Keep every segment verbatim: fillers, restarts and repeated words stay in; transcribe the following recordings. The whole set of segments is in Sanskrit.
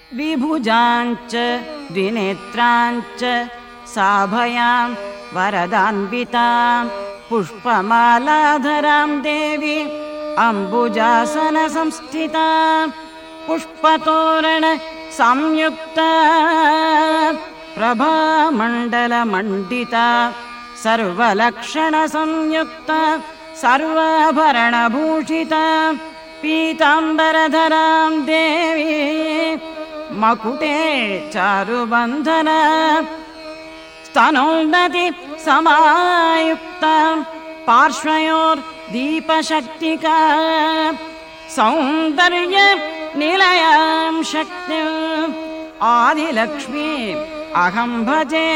विभुजाञ्च द्विनेत्राञ्च साभयां वरदान्वितां पुष्पमालाधरां देवी अम्बुजासनसंस्थिता पुष्पतोरण संयुक्ता प्रभामण्डलमण्डिता सर्वलक्षणसंयुक्ता सर्वाभरणभूषिता पीताम्बरधरां देवी मकुटे चारुबन्धना स्तनोन्नति समायुक्ता पार्श्वयोर्दीपशक्तिका सौन्दर्य निलयां शक्तिम् आदिलक्ष्मी अहं भजे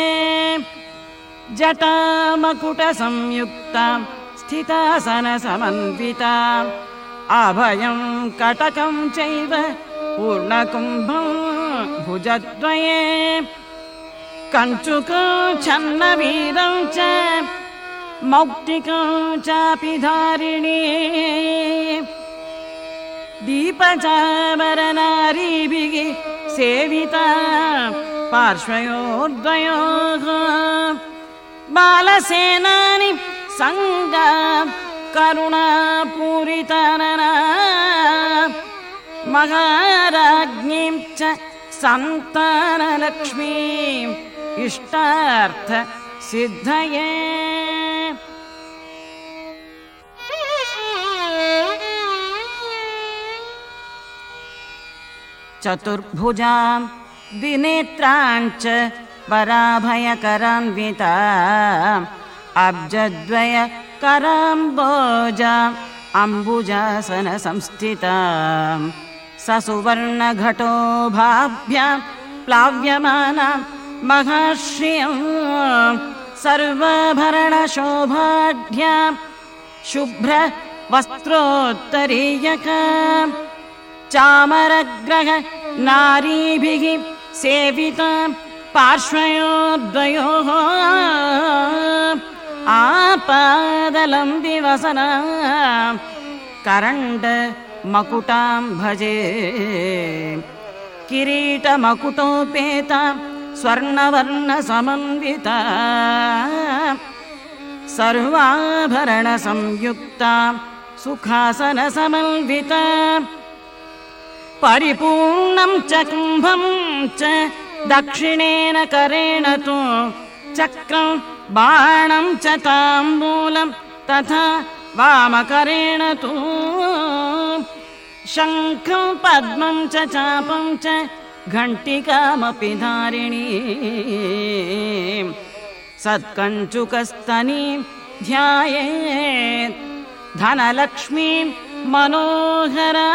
जटामकुटसंयुक्ता स्थितासनसमन्विता अभयं कटकं चैव पूर्णकुम्भं भुजद्वये कञ्चुकं छन्नवीरं च मौक्तिकं चापि धारिणी दीपचामरनारीभिः सेविता पार्श्वयोर्द्वयोः बालसेनानि संगा करुणापूरितनना महाराज्ञीं च सन्तानलक्ष्मीम् इष्टार्थ सिद्धये चतुर्भुजां द्विनेत्राञ्च वराभयकरान्विता अब्जद्वय कराम्बोजाम् अम्बुजासनसंस्थितां ससुवर्णघटोभाभ्यां प्लाव्यमानां महाश्रियं सर्वाभरणशोभाढ्यां शुभ्र वस्त्रोत्तरीयकां चामरग्रह नारीभिः सेवितां पार्श्वयोर्द्वयोः आपादलम्बिवसनां करण्ड मकुटां भजे किरीटमकुटोपेतां स्वर्णवर्णसमन्विता सर्वाभरणसंयुक्ता सुखासनसमन्विता परिपूर्णं च कुम्भं च दक्षिणेन करेण तु चक्रं बाणं च ताम्बूलं तथा वामकरेण तु शङ्खं पद्मं च चापं च घण्टिकामपि धारिणी सत्कञ्चुकस्तनीं ध्यायेत् धनलक्ष्मीं मनोहरा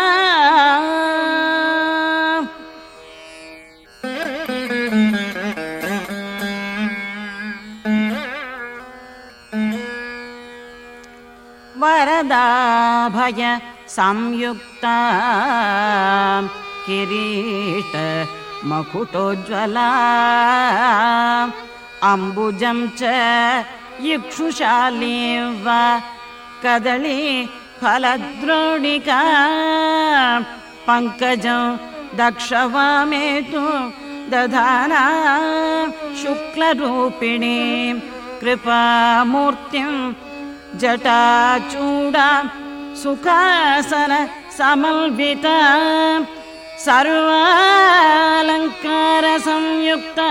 वरदाभय संयुक्ता किरीट मकुटोज्ज्वला अम्बुजं च इक्षुशाली वा कदली फलद्रोणिका पङ्कजं दक्षवामेतु दधाना शुक्लरूपिणी कृपामूर्तिं जटाचूडा सुखासन समन्विता सर्वालङ्कार संयुक्ता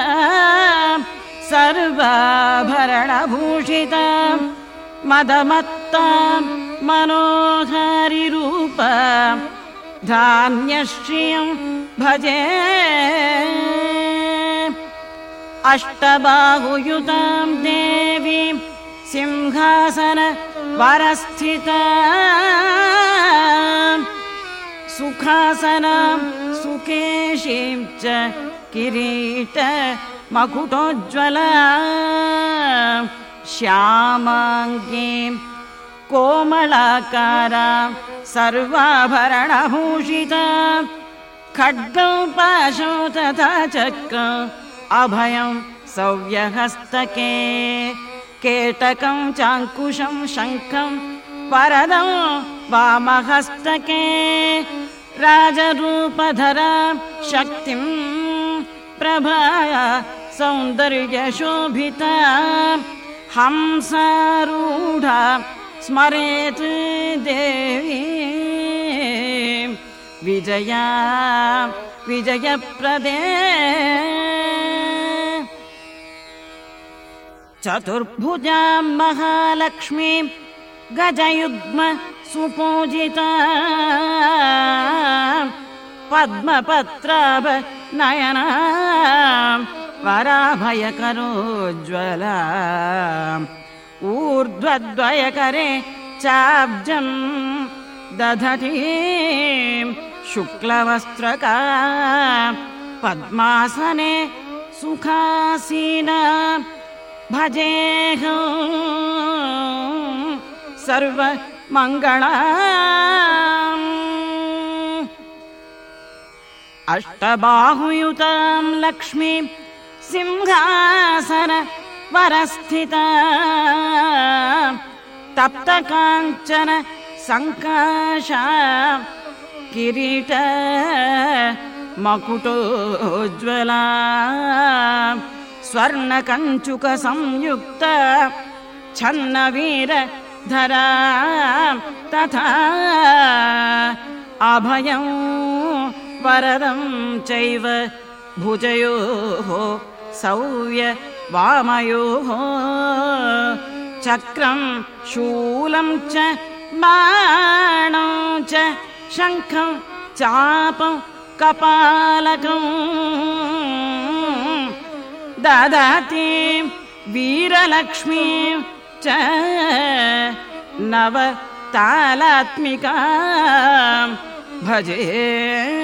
सर्वाभरणभूषिता मदमत्ता मनोहारि रूपा धान्यश्रियं भजे अष्टबाहुयुतां देवीं सिंहासन वरस्थिता सुखासनां सुकेशीं च किरीट मकुटोज्ज्वला श्यामाङ्गीं कोमलाकारां सर्वाभरणभूषिता खड्गं पाशं तथा चक्रम् अभयं सव्यहस्तके केटकं चाङ्कुशं शङ्खं वरदं वामहस्तके राजरूपधरा शक्तिं प्रभा सौन्दर्यशोभिता हंसारूढा स्मरेत् देवी विजया विजयप्रदे चतुर्भुजा महालक्ष्मी गजयुग्म सुपूजिता पद्मपत्राभ नयना वराभयकरोज्ज्वला ऊर्ध्वद्वयकरे चाब्जं दधती शुक्लवस्त्रका पद्मासने सुखासीना भजेऽहं सर्वमङ्गलाम् अष्टबाहुयुतां लक्ष्मी सिंहासन वरस्थिता तप्तकाञ्चन संकाशा किरीट मकुटोज्ज्वला स्वर्णकञ्चुक संयुक्त छन्नवीरधरा तथा अभयं वरदं चैव भुजयोः सौव्य वामयोः चक्रं शूलं च बाणं च शङ्खं चापं कपालकं ददाति वीरलक्ष्मीं च नवतालात्मिकां भजे